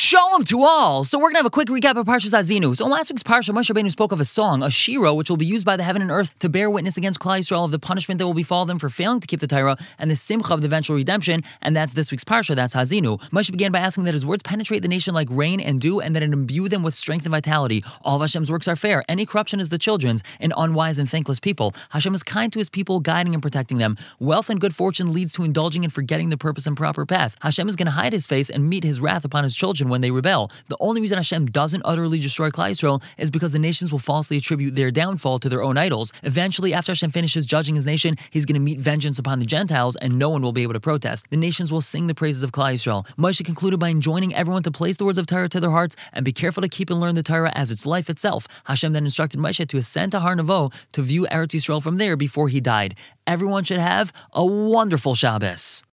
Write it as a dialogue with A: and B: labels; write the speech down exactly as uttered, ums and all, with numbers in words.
A: Shalom to all! So we're going to have a quick recap of Parshas Azinu. So in last week's Parsha, Moshe Rabbeinu spoke of a song, a shira, which will be used by the heaven and earth to bear witness against Klal Yisrael of the punishment that will befall them for failing to keep the Torah and the simcha of the eventual redemption, and that's this week's Parsha, that's Hazinu. Moshe began by asking that his words penetrate the nation like rain and dew, and that it imbue them with strength and vitality. All of Hashem's works are fair. Any corruption is the children's, an unwise and thankless people. Hashem is kind to his people, guiding and protecting them. Wealth and good fortune leads to indulging and forgetting the purpose and proper path. Hashem is going to hide his face and meet his wrath upon his children when they rebel. The only reason Hashem doesn't utterly destroy Klal Yisrael is because the nations will falsely attribute their downfall to their own idols. Eventually, after Hashem finishes judging his nation, he's going to meet vengeance upon the Gentiles, and no one will be able to protest. The nations will sing the praises of Klal Yisrael. Moshe concluded by enjoining everyone to place the words of Torah to their hearts and be careful to keep and learn the Torah as its life itself. Hashem then instructed Moshe to ascend to Har Nevo to view Eretz Yisrael from there before he died. Everyone should have a wonderful Shabbos.